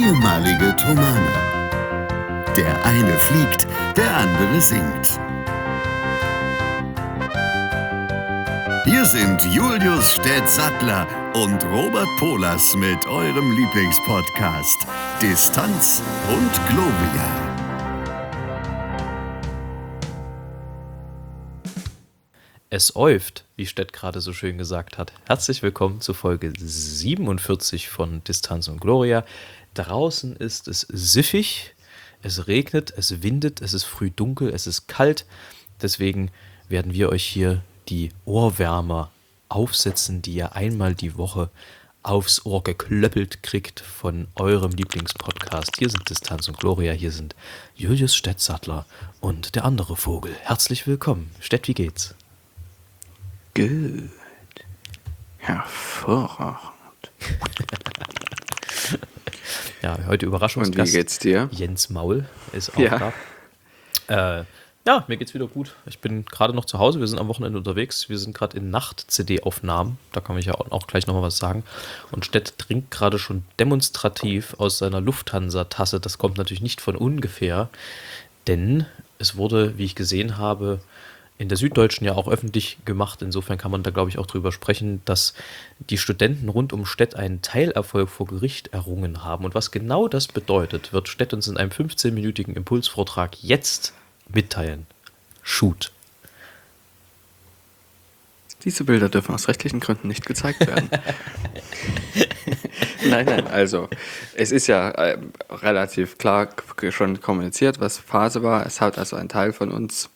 ehemalige Tomane. Der eine fliegt, der andere singt. Hier sind Julius Städtsattler und Robert Polas mit eurem Lieblingspodcast Distanz und Gloria. Es äuft, wie Stett gerade so schön gesagt hat. Herzlich willkommen zu Folge 47 von Distanz und Gloria. Draußen ist es siffig, es regnet, es windet, es ist früh dunkel, es ist kalt. Deswegen werden wir euch hier die Ohrwärmer aufsetzen, die ihr einmal die Woche aufs Ohr geklöppelt kriegt von eurem Lieblingspodcast. Hier sind Distanz und Gloria, hier sind Julius Städtsattler und der andere Vogel. Herzlich willkommen. Stett, wie geht's? Gut. Hervorragend. Ja, heute Überraschungsgast. Und wie geht's dir? Jens Maul ist auch da. Ja, mir geht's wieder gut. Ich bin gerade noch zu Hause, wir sind am Wochenende unterwegs. Wir sind gerade in Nacht-CD-Aufnahmen. Da kann ich ja auch gleich nochmal was sagen. Und Stett trinkt gerade schon demonstrativ aus seiner Lufthansa-Tasse. Das kommt natürlich nicht von ungefähr, denn es wurde, wie ich gesehen habe, in der Süddeutschen ja auch öffentlich gemacht. Insofern kann man da, glaube ich, auch drüber sprechen, dass die Studenten rund um Stett einen Teilerfolg vor Gericht errungen haben. Und was genau das bedeutet, wird Stett uns in einem 15-minütigen Impulsvortrag jetzt mitteilen. Shoot. Diese Bilder dürfen aus rechtlichen Gründen nicht gezeigt werden. Nein, also es ist ja relativ klar schon kommuniziert, was Phase war. Es hat also ein Teil von uns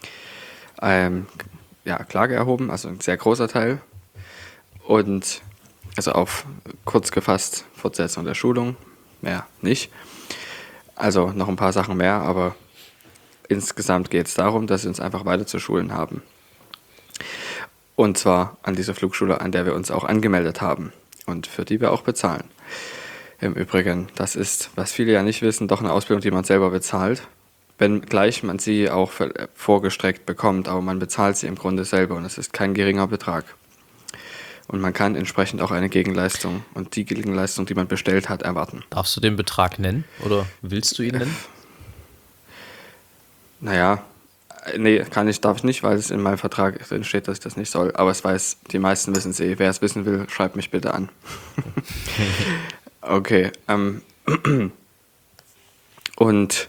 Klage erhoben, also ein sehr großer Teil. Und also auf kurz gefasst Fortsetzung der Schulung, mehr nicht. Also noch ein paar Sachen mehr, aber insgesamt geht es darum, dass sie uns einfach weiter zu schulen haben. Und zwar an dieser Flugschule, an der wir uns auch angemeldet haben und für die wir auch bezahlen. Im Übrigen, das ist, was viele ja nicht wissen, doch eine Ausbildung, die man selber bezahlt. Wenngleich man sie auch vorgestreckt bekommt, aber man bezahlt sie im Grunde selber und es ist kein geringer Betrag. Und man kann entsprechend auch eine Gegenleistung und die Gegenleistung, die man bestellt hat, erwarten. Darfst du den Betrag nennen oder willst du ihn nennen? Darf ich nicht, weil es in meinem Vertrag drin steht, dass ich das nicht soll. Aber die meisten wissen es eh. Wer es wissen will, schreibt mich bitte an. Okay. Und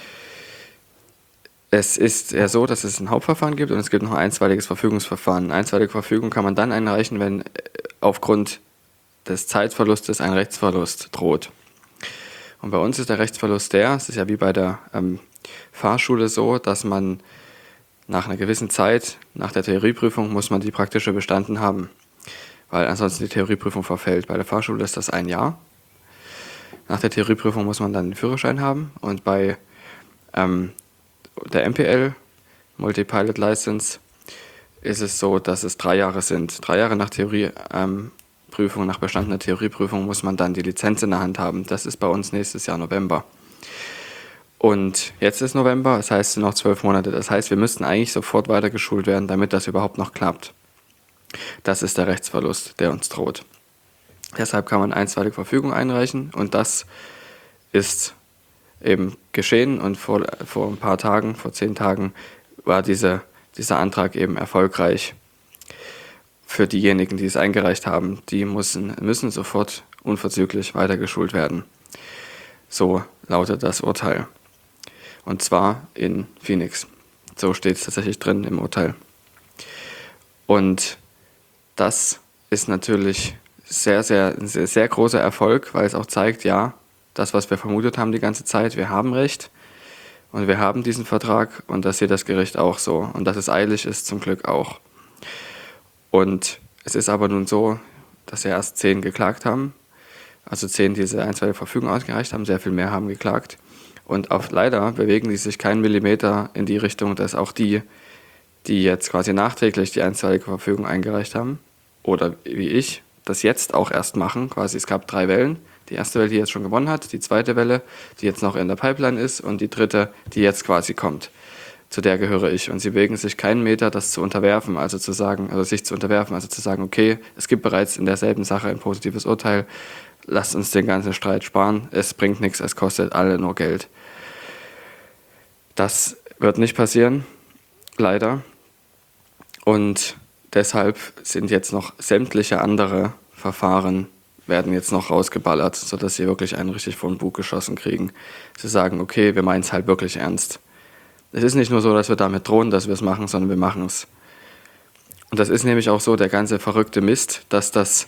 es ist ja so, dass es ein Hauptverfahren gibt und es gibt noch ein einstweiliges Verfügungsverfahren. Eine einstweilige Verfügung kann man dann einreichen, wenn aufgrund des Zeitverlustes ein Rechtsverlust droht. Und bei uns ist der Rechtsverlust es ist ja wie bei der Fahrschule so, dass man nach einer gewissen Zeit, nach der Theorieprüfung, muss man die praktische bestanden haben, weil ansonsten die Theorieprüfung verfällt. Bei der Fahrschule ist das 1 Jahr. Nach der Theorieprüfung muss man dann den Führerschein haben und bei der MPL, Multi-Pilot License, ist es so, dass es 3 Jahre sind. 3 Jahre nach Theorieprüfung, nach bestandener Theorieprüfung muss man dann die Lizenz in der Hand haben. Das ist bei uns nächstes Jahr November. Und jetzt ist November, das heißt, es sind noch 12 Monate. Das heißt, wir müssten eigentlich sofort weitergeschult werden, damit das überhaupt noch klappt. Das ist der Rechtsverlust, der uns droht. Deshalb kann man einstweilige Verfügung einreichen und das ist eben geschehen und vor ein paar Tagen, vor 10 Tagen, war dieser Antrag eben erfolgreich für diejenigen, die es eingereicht haben. Die müssen sofort unverzüglich weitergeschult werden. So lautet das Urteil. Und zwar in Phoenix. So steht es tatsächlich drin im Urteil. Und das ist natürlich ein sehr großer Erfolg, weil es auch zeigt, ja, das, was wir vermutet haben die ganze Zeit, wir haben Recht und wir haben diesen Vertrag und das sieht das Gericht auch so. Und dass es eilig ist, zum Glück auch. Und es ist aber nun so, dass ja erst 10 geklagt haben, also 10 diese einstweilige Verfügung ausgereicht haben, sehr viel mehr haben geklagt. Und leider bewegen die sich keinen Millimeter in die Richtung, dass auch die jetzt quasi nachträglich die einstweilige Verfügung eingereicht haben, oder wie ich, das jetzt auch erst machen. Quasi es gab 3 Wellen. Die erste Welle, die jetzt schon gewonnen hat, die zweite Welle, die jetzt noch in der Pipeline ist und die dritte, die jetzt quasi kommt. Zu der gehöre ich. Und sie bewegen sich keinen Meter, das zu unterwerfen, also sich zu unterwerfen, also zu sagen, okay, es gibt bereits in derselben Sache ein positives Urteil, lasst uns den ganzen Streit sparen, es bringt nichts, es kostet alle nur Geld. Das wird nicht passieren, leider. Und deshalb sind jetzt noch sämtliche andere Verfahren, werden jetzt noch rausgeballert, sodass sie wirklich einen richtig vor den Bug geschossen kriegen. Sie sagen, okay, wir meinen es halt wirklich ernst. Es ist nicht nur so, dass wir damit drohen, dass wir es machen, sondern wir machen es. Und das ist nämlich auch so der ganze verrückte Mist, dass das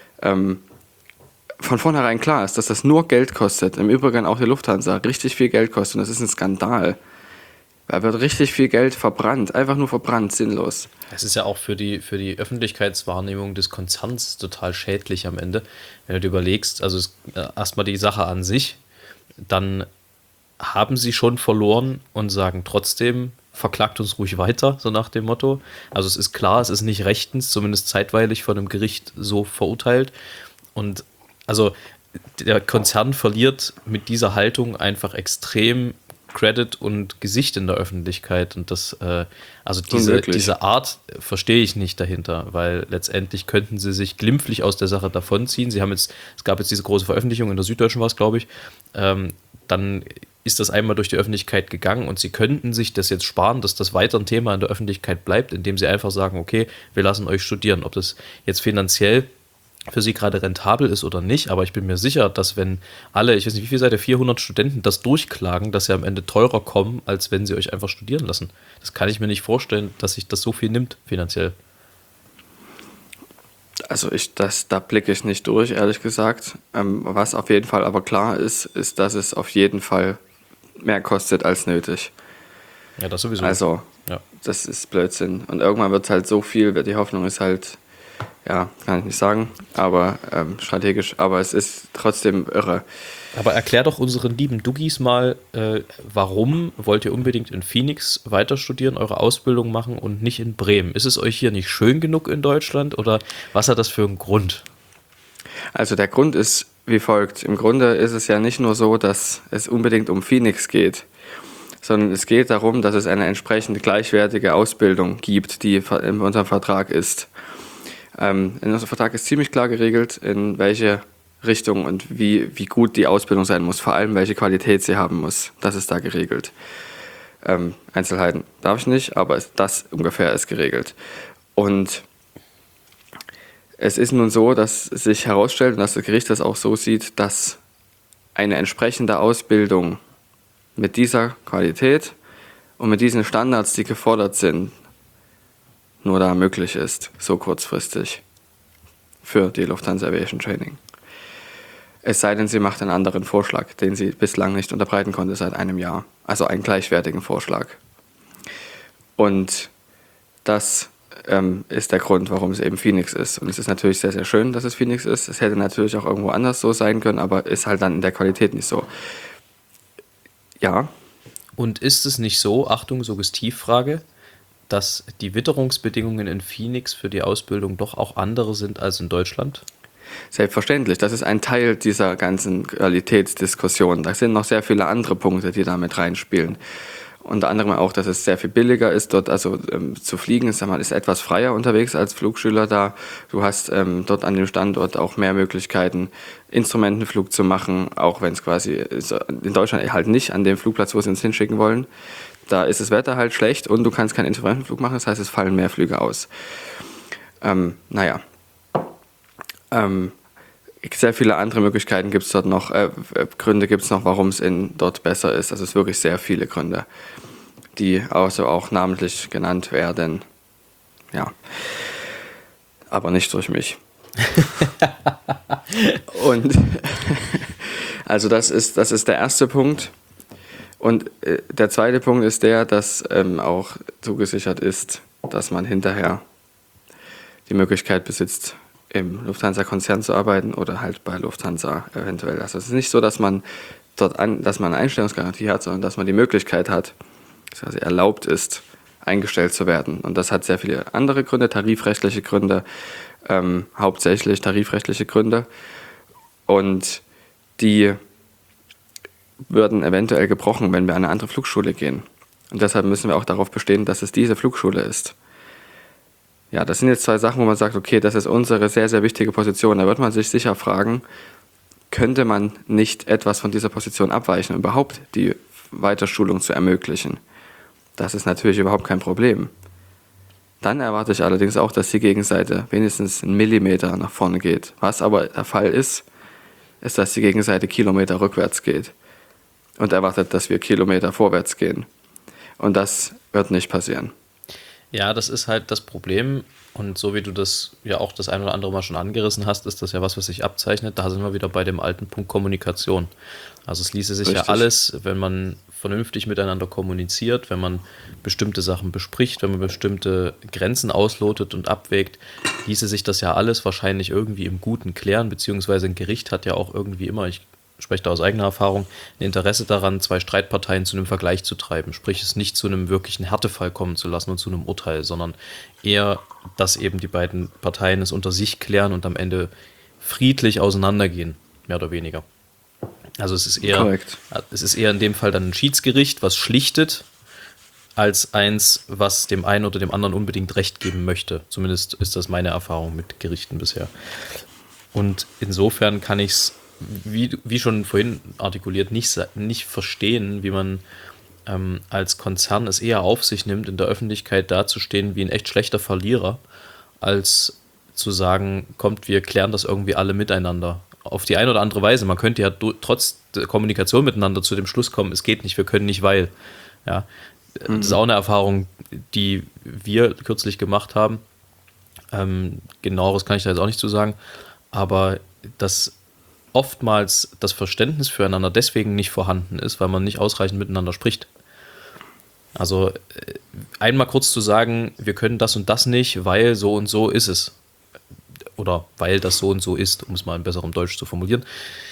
von vornherein klar ist, dass das nur Geld kostet. Im Übrigen auch die Lufthansa richtig viel Geld kostet. Und das ist ein Skandal. Da wird richtig viel Geld verbrannt, einfach nur verbrannt, sinnlos. Es ist ja auch für die Öffentlichkeitswahrnehmung des Konzerns total schädlich am Ende, wenn du dir überlegst, also erstmal die Sache an sich, dann haben sie schon verloren und sagen trotzdem, verklagt uns ruhig weiter, so nach dem Motto. Also es ist klar, es ist nicht rechtens, zumindest zeitweilig von einem Gericht so verurteilt. Und also der Konzern verliert mit dieser Haltung einfach extrem Credit und Gesicht in der Öffentlichkeit. Und das, also diese Art verstehe ich nicht dahinter, weil letztendlich könnten sie sich glimpflich aus der Sache davonziehen. Es gab jetzt diese große Veröffentlichung, in der Süddeutschen war es, glaube ich, dann ist das einmal durch die Öffentlichkeit gegangen und sie könnten sich das jetzt sparen, dass das weiter ein Thema in der Öffentlichkeit bleibt, indem sie einfach sagen, okay, wir lassen euch studieren. Ob das jetzt finanziell für sie gerade rentabel ist oder nicht, aber ich bin mir sicher, dass wenn alle, ich weiß nicht, wie viel seid ihr, 400 Studenten das durchklagen, dass sie am Ende teurer kommen, als wenn sie euch einfach studieren lassen. Das kann ich mir nicht vorstellen, dass sich das so viel nimmt, finanziell. Also da blicke ich nicht durch, ehrlich gesagt. Was auf jeden Fall aber klar ist, dass es auf jeden Fall mehr kostet als nötig. Ja, das sowieso. Also, ja. Das ist Blödsinn. Und irgendwann wird es halt so viel, die Hoffnung ist halt, ja, kann ich nicht sagen, aber strategisch, aber es ist trotzdem irre. Aber erklär doch unseren lieben Duggis mal, warum wollt ihr unbedingt in Phoenix weiter studieren, eure Ausbildung machen und nicht in Bremen? Ist es euch hier nicht schön genug in Deutschland oder was hat das für einen Grund? Also der Grund ist wie folgt. Im Grunde ist es ja nicht nur so, dass es unbedingt um Phoenix geht, sondern es geht darum, dass es eine entsprechend gleichwertige Ausbildung gibt, die in unserem Vertrag ist. In unserem Vertrag ist ziemlich klar geregelt, in welche Richtung und wie gut die Ausbildung sein muss, vor allem welche Qualität sie haben muss. Das ist da geregelt. Einzelheiten darf ich nicht, aber das ungefähr ist geregelt. Und es ist nun so, dass sich herausstellt und dass das Gericht das auch so sieht, dass eine entsprechende Ausbildung mit dieser Qualität und mit diesen Standards, die gefordert sind, nur da möglich ist, so kurzfristig für die Lufthansa Aviation Training. Es sei denn, sie macht einen anderen Vorschlag, den sie bislang nicht unterbreiten konnte seit einem Jahr. Also einen gleichwertigen Vorschlag. Und das ist der Grund, warum es eben Phoenix ist. Und es ist natürlich sehr, sehr schön, dass es Phoenix ist. Es hätte natürlich auch irgendwo anders so sein können, aber ist halt dann in der Qualität nicht so. Ja. Und ist es nicht so, Achtung, Suggestivfrage, dass die Witterungsbedingungen in Phoenix für die Ausbildung doch auch andere sind als in Deutschland? Selbstverständlich, das ist ein Teil dieser ganzen Qualitätsdiskussion. Da sind noch sehr viele andere Punkte, die da mit reinspielen. Unter anderem auch, dass es sehr viel billiger ist, dort also zu fliegen. Ist etwas freier unterwegs als Flugschüler da. Du hast dort an dem Standort auch mehr Möglichkeiten, Instrumentenflug zu machen, auch wenn es quasi in Deutschland halt nicht an dem Flugplatz, wo sie uns hinschicken wollen. Da ist das Wetter halt schlecht und du kannst keinen Instrumentenflug machen, das heißt, es fallen mehr Flüge aus. Sehr viele andere Möglichkeiten gibt es dort noch, Gründe gibt es noch, warum es dort besser ist. Also es sind wirklich sehr viele Gründe, die also auch namentlich genannt werden. Ja, aber nicht durch mich. Und also das ist der erste Punkt. Und der zweite Punkt ist der, dass auch zugesichert ist, dass man hinterher die Möglichkeit besitzt, im Lufthansa-Konzern zu arbeiten oder halt bei Lufthansa eventuell. Also es ist nicht so, dass man dass man eine Einstellungsgarantie hat, sondern dass man die Möglichkeit hat, dass quasi erlaubt ist, eingestellt zu werden. Und das hat sehr viele andere Gründe, tarifrechtliche Gründe, hauptsächlich tarifrechtliche Gründe. Und die würden eventuell gebrochen, wenn wir an eine andere Flugschule gehen. Und deshalb müssen wir auch darauf bestehen, dass es diese Flugschule ist. Ja, das sind jetzt zwei Sachen, wo man sagt, okay, das ist unsere sehr, sehr wichtige Position. Da wird man sich sicher fragen, könnte man nicht etwas von dieser Position abweichen, um überhaupt die Weiterschulung zu ermöglichen. Das ist natürlich überhaupt kein Problem. Dann erwarte ich allerdings auch, dass die Gegenseite wenigstens 1 Millimeter nach vorne geht. Was aber der Fall ist, dass die Gegenseite Kilometer rückwärts geht und erwartet, dass wir Kilometer vorwärts gehen. Und das wird nicht passieren. Ja, das ist halt das Problem. Und so wie du das ja auch das ein oder andere Mal schon angerissen hast, ist das ja was sich abzeichnet. Da sind wir wieder bei dem alten Punkt Kommunikation. Also es ließe sich Richtig. ja alles, wenn man vernünftig miteinander kommuniziert, wenn man bestimmte Sachen bespricht, wenn man bestimmte Grenzen auslotet und abwägt, ließe sich das ja alles wahrscheinlich irgendwie im Guten klären, beziehungsweise ein Gericht hat ja auch irgendwie immer, ich spreche da aus eigener Erfahrung, ein Interesse daran, zwei Streitparteien zu einem Vergleich zu treiben, sprich es nicht zu einem wirklichen Härtefall kommen zu lassen und zu einem Urteil, sondern eher, dass eben die beiden Parteien es unter sich klären und am Ende friedlich auseinandergehen, mehr oder weniger. Also es ist eher in dem Fall dann ein Schiedsgericht, was schlichtet, als eins, was dem einen oder dem anderen unbedingt Recht geben möchte. Zumindest ist das meine Erfahrung mit Gerichten bisher. Und insofern kann ich es, wie schon vorhin artikuliert, nicht verstehen, wie man als Konzern es eher auf sich nimmt, in der Öffentlichkeit dazustehen wie ein echt schlechter Verlierer, als zu sagen, kommt, wir klären das irgendwie alle miteinander. Auf die eine oder andere Weise. Man könnte ja trotz der Kommunikation miteinander zu dem Schluss kommen, es geht nicht, wir können nicht, weil. Ja, das ist auch eine Erfahrung, die wir kürzlich gemacht haben. Genaueres kann ich da jetzt auch nicht zu sagen. Aber dass oftmals das Verständnis füreinander deswegen nicht vorhanden ist, weil man nicht ausreichend miteinander spricht. Also einmal kurz zu sagen, wir können das und das nicht, weil so und so ist es. Oder weil das so und so ist, um es mal in besserem Deutsch zu formulieren.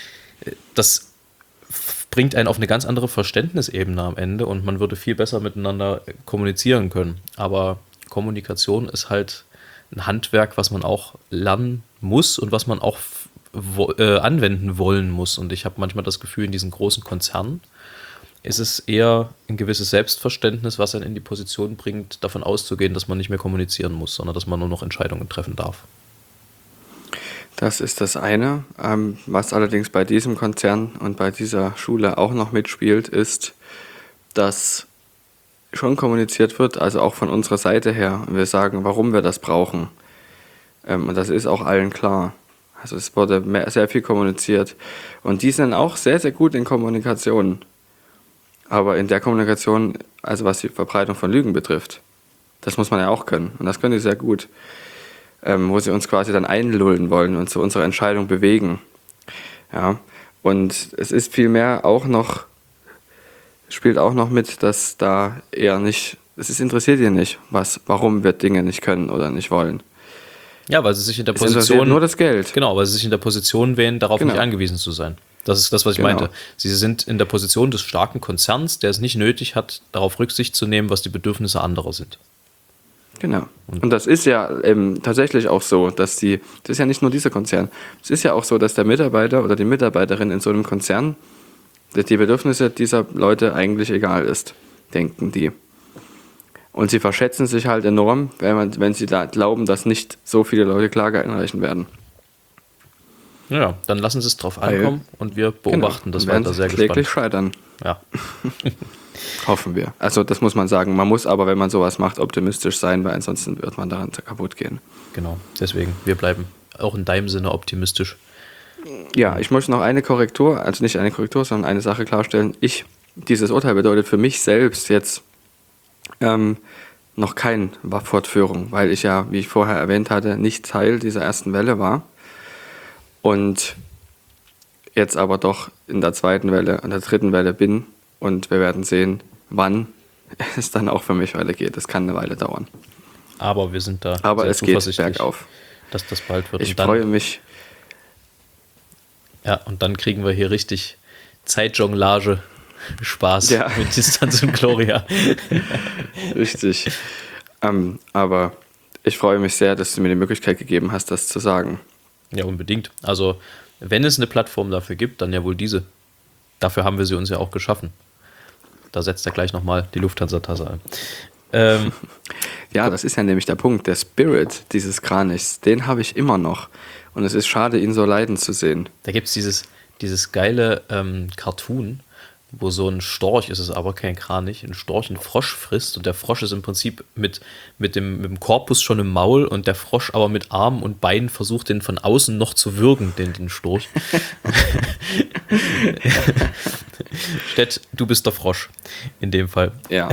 Das bringt einen auf eine ganz andere Verständnisebene am Ende und man würde viel besser miteinander kommunizieren können. Aber Kommunikation ist halt ein Handwerk, was man auch lernen muss und was man auch anwenden wollen muss. Und ich habe manchmal das Gefühl, in diesen großen Konzernen ist es eher ein gewisses Selbstverständnis, was einen in die Position bringt, davon auszugehen, dass man nicht mehr kommunizieren muss, sondern dass man nur noch Entscheidungen treffen darf. Das ist das eine. Was allerdings bei diesem Konzern und bei dieser Schule auch noch mitspielt, ist, dass schon kommuniziert wird, also auch von unserer Seite her. Wir sagen, warum wir das brauchen. Und das ist auch allen klar. Also es wurde sehr viel kommuniziert. Und die sind auch sehr, sehr gut in Kommunikation. Aber in der Kommunikation, also was die Verbreitung von Lügen betrifft, das muss man ja auch können. Und das können die sehr gut. Wo sie uns quasi dann einlullen wollen und zu unserer Entscheidung bewegen. Ja, und es ist vielmehr auch noch, spielt auch noch mit, dass da eher nicht, es interessiert ihr nicht, warum wir Dinge nicht können oder nicht wollen. Ja, weil sie sich in der Es interessiert nur das Geld. Genau, weil sie sich in der Position wählen, darauf nicht angewiesen zu sein. Das ist das, was ich meinte. Sie sind in der Position des starken Konzerns, der es nicht nötig hat, darauf Rücksicht zu nehmen, was die Bedürfnisse anderer sind. Genau. Und das ist ja tatsächlich auch so, das ist ja nicht nur dieser Konzern. Es ist ja auch so, dass der Mitarbeiter oder die Mitarbeiterin in so einem Konzern, die Bedürfnisse dieser Leute eigentlich egal ist, denken die. Und sie verschätzen sich halt enorm, wenn sie da glauben, dass nicht so viele Leute Klage einreichen werden. Ja, dann lassen sie es drauf ankommen und wir beobachten das weiter sehr gespannt. Kläglich scheitern. Ja. Hoffen wir. Also das muss man sagen. Man muss aber, wenn man sowas macht, optimistisch sein, weil ansonsten wird man daran kaputt gehen. Genau, deswegen, wir bleiben auch in deinem Sinne optimistisch. Ja, ich möchte noch eine Korrektur, also nicht eine Korrektur, sondern eine Sache klarstellen. Dieses Urteil bedeutet für mich selbst jetzt noch keine Fortführung, weil ich ja, wie ich vorher erwähnt hatte, nicht Teil dieser ersten Welle war. Und jetzt aber doch in der zweiten Welle und der dritten Welle bin. Und wir werden sehen, wann es dann auch für mich weitergeht. Das kann eine Weile dauern. Aber wir sind da aber sehr es geht zuversichtlich, bergauf. Dass das bald wird. Ich freue mich. Ja, und dann kriegen wir hier richtig Zeitjonglage, Spaß mit Distanz und Gloria. Richtig. Aber ich freue mich sehr, dass du mir die Möglichkeit gegeben hast, das zu sagen. Ja, unbedingt. Also, wenn es eine Plattform dafür gibt, dann ja wohl diese. Dafür haben wir sie uns ja auch geschaffen. Da setzt er gleich nochmal die Lufthansa-Tasse ein. Ja, das ist ja nämlich der Punkt. Der Spirit dieses Kranichs, den habe ich immer noch. Und es ist schade, ihn so leiden zu sehen. Da gibt es dieses geile Cartoon, wo so ein Storch, ist es aber kein Kranich, ein Storch einen Frosch frisst und der Frosch ist im Prinzip mit dem Korpus schon im Maul und der Frosch aber mit Armen und Beinen versucht, den von außen noch zu würgen, den Storch. Stett, du bist der Frosch in dem Fall. Ja.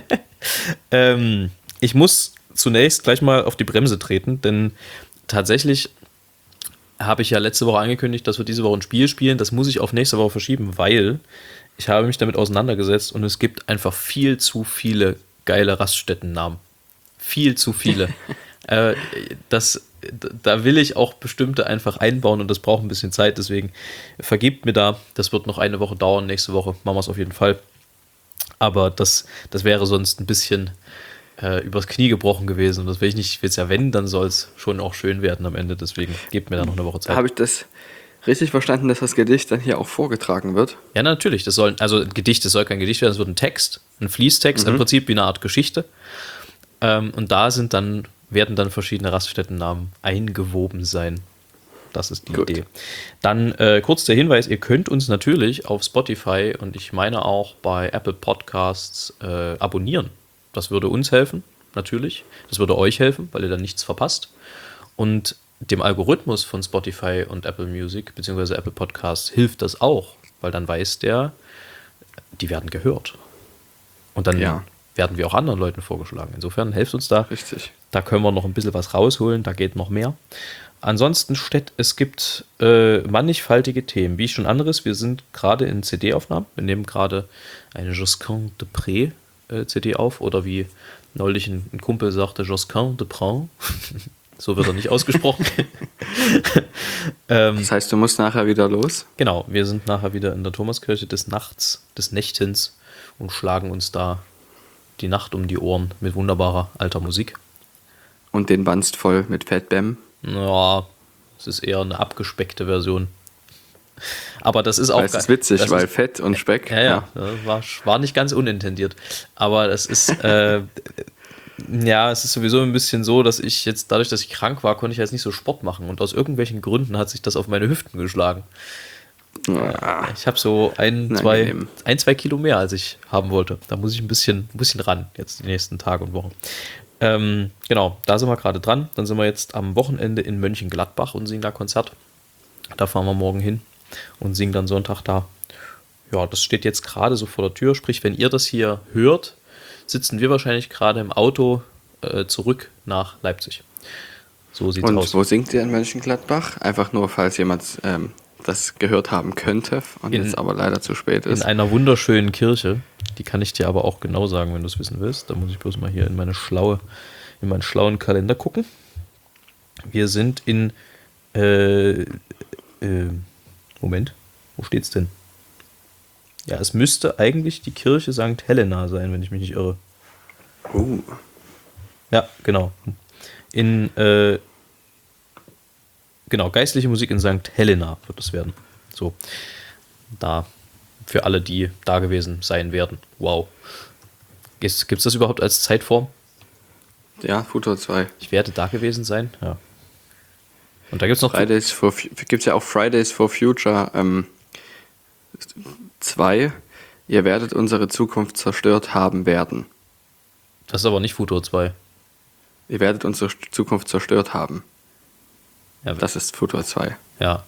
Ich muss zunächst gleich mal auf die Bremse treten, denn tatsächlich habe ich ja letzte Woche angekündigt, dass wir diese Woche ein Spiel spielen. Das muss ich auf nächste Woche verschieben, weil ich habe mich damit auseinandergesetzt und es gibt einfach viel zu geile Raststättennamen. Viel zu viele. Da will ich auch bestimmte einfach einbauen und das braucht ein bisschen Zeit, deswegen vergebt mir da. Das wird noch eine Woche dauern, nächste Woche machen wir es auf jeden Fall. Aber das wäre sonst ein bisschen übers Knie gebrochen gewesen und das will ich nicht, will es ja wenn, dann soll es schon auch schön werden am Ende, deswegen gebt mir da noch eine Woche Zeit. Habe ich das richtig verstanden, dass das Gedicht dann hier auch vorgetragen wird? Ja, natürlich, das soll kein Gedicht werden, es wird ein Text, ein Fließtext, im Prinzip wie eine Art Geschichte und da werden dann verschiedene Raststättennamen eingewoben sein. Das ist die Idee. Dann kurz der Hinweis, ihr könnt uns natürlich auf Spotify und ich meine auch bei Apple Podcasts abonnieren. Das würde uns helfen, natürlich. Das würde euch helfen, weil ihr dann nichts verpasst. Und dem Algorithmus von Spotify und Apple Music bzw. Apple Podcasts hilft das auch, weil dann weiß der, die werden gehört. Und dann werden wir auch anderen Leuten vorgeschlagen. Insofern helft uns da. Richtig. Da können wir noch ein bisschen was rausholen, da geht noch mehr. Ansonsten es gibt mannigfaltige Themen. Wie ich schon anderes, wir sind gerade in CD-Aufnahmen. Wir nehmen gerade eine Josquin de Pré CD auf oder wie neulich ein Kumpel sagte, Josquin de Prin. So wird er nicht ausgesprochen. Das heißt, du musst nachher wieder los? Genau, wir sind nachher wieder in der Thomaskirche des Nächtens und schlagen uns da die Nacht um die Ohren mit wunderbarer alter Musik. Und den Wanst voll mit Fatbam? Ja, es ist eher eine abgespeckte Version. Aber das ist auch Das ist witzig, weil Fett und Speck. Ja. War nicht ganz unintendiert. Aber das ist, es ist sowieso ein bisschen so, dass ich jetzt, dadurch, dass ich krank war, konnte ich jetzt nicht so Sport machen. Und aus irgendwelchen Gründen hat sich das auf meine Hüften geschlagen. Ich habe so ein, zwei Kilo mehr, als ich haben wollte. Da muss ich ein bisschen ran, jetzt die nächsten Tage und Wochen. Genau, da sind wir gerade dran. Dann sind wir jetzt am Wochenende in Mönchengladbach und singen da Konzert. Da fahren wir morgen hin und singen dann Sonntag da. Ja, das steht jetzt gerade so vor der Tür. Sprich, wenn ihr das hier hört, sitzen wir wahrscheinlich gerade im Auto zurück nach Leipzig. So sieht's aus. Und wo singt ihr in Mönchengladbach? Einfach nur, falls jemand das gehört haben könnte und jetzt aber leider zu spät ist. In einer wunderschönen Kirche. Die kann ich dir aber auch genau sagen, wenn du es wissen willst. Da muss ich bloß mal hier in meinen schlauen Kalender gucken. Wir sind in Moment, wo steht's denn? Ja, es müsste eigentlich die Kirche St. Helena sein, wenn ich mich nicht irre. Ja, genau. Genau, geistliche Musik in St. Helena wird es werden. So, da für alle, die da gewesen sein werden. Wow. Gibt's das überhaupt als Zeitform? Ja, Futur 2. Ich werde da gewesen sein, ja. Und da gibt es noch... Gibt es ja auch Fridays for Future 2. Ihr werdet unsere Zukunft zerstört haben werden. Das ist aber nicht Futur 2. Ihr werdet unsere Zukunft zerstört haben. Ja, das ist Futur 2. Ja.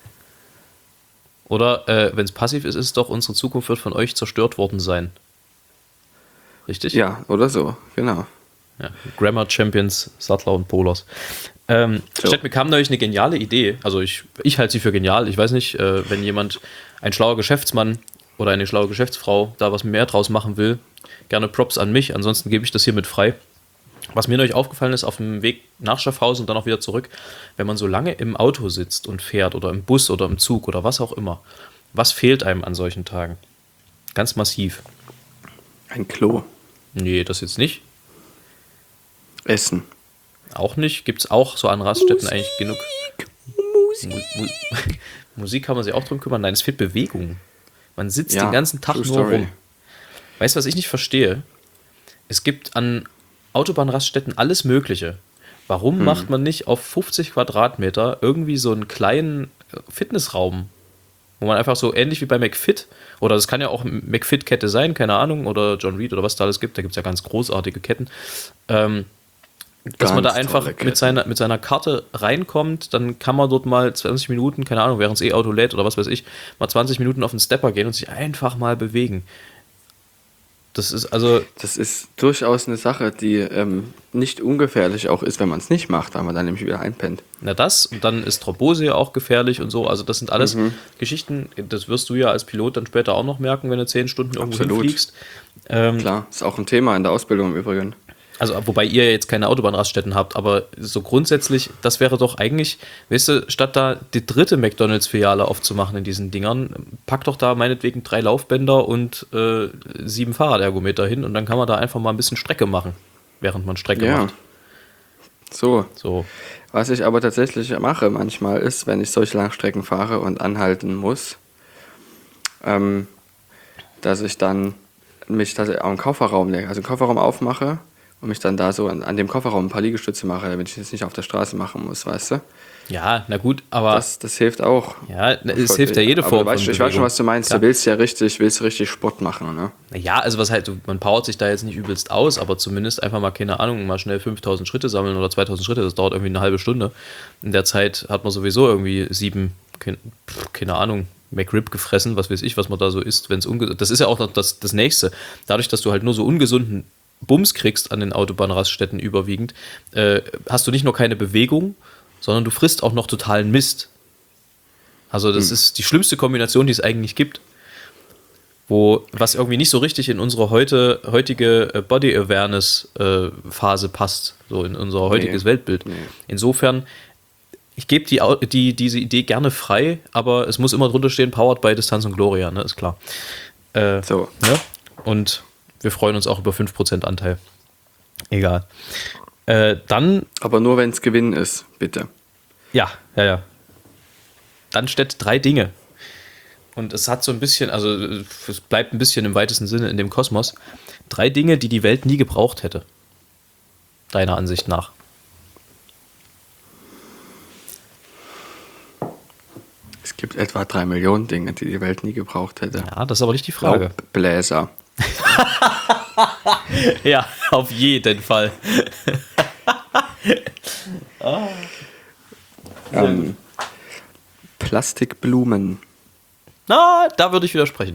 Oder, wenn es passiv ist, ist es doch, unsere Zukunft wird von euch zerstört worden sein. Richtig? Ja, oder so, genau. Ja, Grammar Champions, Sattler und Polos. Stett, mir kam neulich eine geniale Idee. Also ich halte sie für genial. Ich weiß nicht, wenn jemand, ein schlauer Geschäftsmann oder eine schlaue Geschäftsfrau da was mehr draus machen will, gerne Props an mich. Ansonsten gebe ich das hier mit frei. Was mir neulich aufgefallen ist, auf dem Weg nach Schaffhausen und dann auch wieder zurück, wenn man so lange im Auto sitzt und fährt oder im Bus oder im Zug oder was auch immer, was fehlt einem an solchen Tagen? Ganz massiv. Ein Klo. Nee, das jetzt nicht. Essen. Auch nicht. Gibt es auch so an Raststätten eigentlich genug. Musik kann man sich auch drum kümmern. Nein, es fehlt Bewegung. Man sitzt den ganzen Tag nur rum. Weißt du, was ich nicht verstehe? Es gibt an Autobahnraststätten alles Mögliche. Warum macht man nicht auf 50 Quadratmeter irgendwie so einen kleinen Fitnessraum Wo man einfach so ähnlich wie bei McFit, oder das kann ja auch McFit-Kette sein, keine Ahnung, oder John Reed oder was da alles gibt, da gibt es ja ganz großartige Ketten, dass man da einfach mit seiner Karte reinkommt, dann kann man dort mal 20 Minuten, keine Ahnung, während das E-Auto lädt oder was weiß ich, mal 20 Minuten auf den Stepper gehen und sich einfach mal bewegen. Das ist durchaus eine Sache, die nicht ungefährlich auch ist, wenn man es nicht macht, weil man dann nämlich wieder einpennt. Na das, und dann ist Thrombose ja auch gefährlich und so, also das sind alles Geschichten, das wirst du ja als Pilot dann später auch noch merken, wenn du 10 Stunden irgendwo hinfliegst. Klar, ist auch ein Thema in der Ausbildung im Übrigen. Also, wobei ihr ja jetzt keine Autobahnraststätten habt, aber so grundsätzlich, das wäre doch eigentlich, weißt du, statt da die 3. McDonalds-Filiale aufzumachen in diesen Dingern, pack doch da meinetwegen 3 Laufbänder und 7 Fahrradergometer hin und dann kann man da einfach mal ein bisschen Strecke machen, während man Strecke macht. So. Was ich aber tatsächlich mache manchmal ist, wenn ich solche Langstrecken fahre und anhalten muss, dass ich dann mich auch im Kofferraum lege, also den Kofferraum aufmache und mich dann da so an dem Kofferraum ein paar Liegestütze mache, damit ich das nicht auf der Straße machen muss, weißt du? Ja, na gut, aber... Das hilft auch. Ja, es hilft ja jede Form von Bewegung. Ich weiß schon, was du meinst. Klar. Du willst richtig Sport machen, ne? Ja, also was halt, man powert sich da jetzt nicht übelst aus, aber zumindest einfach mal, keine Ahnung, mal schnell 5000 Schritte sammeln oder 2000 Schritte, das dauert irgendwie eine halbe Stunde. In der Zeit hat man sowieso irgendwie 7, keine Ahnung, McRib gefressen, was weiß ich, was man da so isst, wenn es das ist ja auch noch das Nächste. Dadurch, dass du halt nur so ungesunden Bums kriegst an den Autobahnraststätten überwiegend, hast du nicht nur keine Bewegung, sondern du frisst auch noch totalen Mist. Also das ist die schlimmste Kombination, die es eigentlich gibt. Was irgendwie nicht so richtig in unsere heutige Body-Awareness-Phase passt, so in unser heutiges Weltbild. Nee. Insofern, ich gebe diese Idee gerne frei, aber es muss immer drunter stehen, powered by Distanz und Gloria, ne, ist klar. So. Ne? Und wir freuen uns auch über 5% Anteil. Egal. Dann. Aber nur, wenn es Gewinn ist, bitte. Ja. Dann steht 3 Dinge. Und es hat so ein bisschen, also es bleibt ein bisschen im weitesten Sinne in dem Kosmos. 3 Dinge, die die Welt nie gebraucht hätte. Deiner Ansicht nach. Es gibt etwa 3 Millionen Dinge, die die Welt nie gebraucht hätte. Ja, das ist aber nicht die Frage. Laubbläser. Ja, auf jeden Fall. Plastikblumen. Na, da würde ich widersprechen.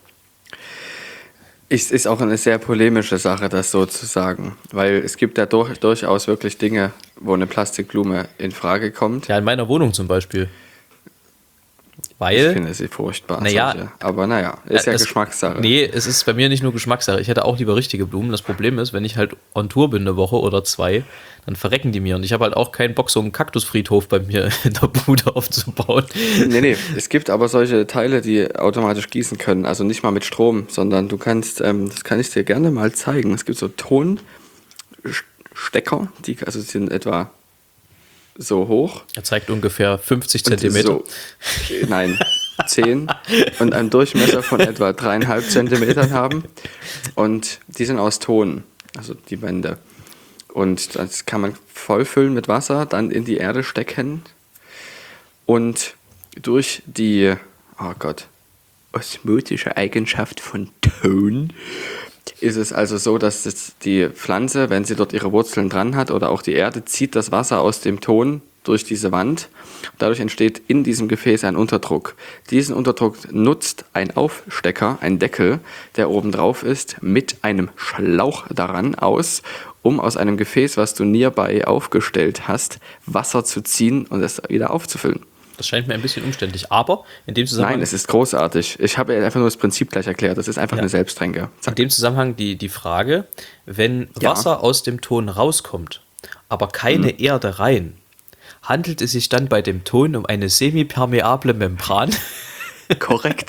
Es ist auch eine sehr polemische Sache, das so zu sagen. Weil es gibt ja durchaus wirklich Dinge, wo eine Plastikblume in Frage kommt. Ja, in meiner Wohnung zum Beispiel. Ich finde sie furchtbar. Naja, aber naja, ist ja Geschmackssache. Nee, es ist bei mir nicht nur Geschmackssache. Ich hätte auch lieber richtige Blumen. Das Problem ist, wenn ich halt on Tour bin eine Woche oder 2, dann verrecken die mir. Und ich habe halt auch keinen Bock, so einen Kaktusfriedhof bei mir in der Bude aufzubauen. Nee, es gibt aber solche Teile, die automatisch gießen können. Also nicht mal mit Strom, sondern du kannst, das kann ich dir gerne mal zeigen. Es gibt so Tonstecker, die sind etwa so hoch. Er zeigt ungefähr 50 Zentimeter. Nein, 10 und einen Durchmesser von etwa 3,5 Zentimetern haben. Und die sind aus Ton, also die Wände. Und das kann man vollfüllen mit Wasser, dann in die Erde stecken. Und durch die, osmotische Eigenschaft von Ton ist es also so, dass die Pflanze, wenn sie dort ihre Wurzeln dran hat oder auch die Erde, zieht das Wasser aus dem Ton durch diese Wand. Dadurch entsteht in diesem Gefäß ein Unterdruck. Diesen Unterdruck nutzt ein Aufstecker, ein Deckel, der oben drauf ist, mit einem Schlauch daran aus, um aus einem Gefäß, was du nearby aufgestellt hast, Wasser zu ziehen und es wieder aufzufüllen. Das scheint mir ein bisschen umständlich, aber in dem Zusammenhang... Nein, es ist großartig. Ich habe einfach nur das Prinzip gleich erklärt. Das ist einfach eine Selbsttränke. In dem Zusammenhang die Frage, wenn Wasser aus dem Ton rauskommt, aber keine Erde rein, handelt es sich dann bei dem Ton um eine semipermeable Membran? Korrekt.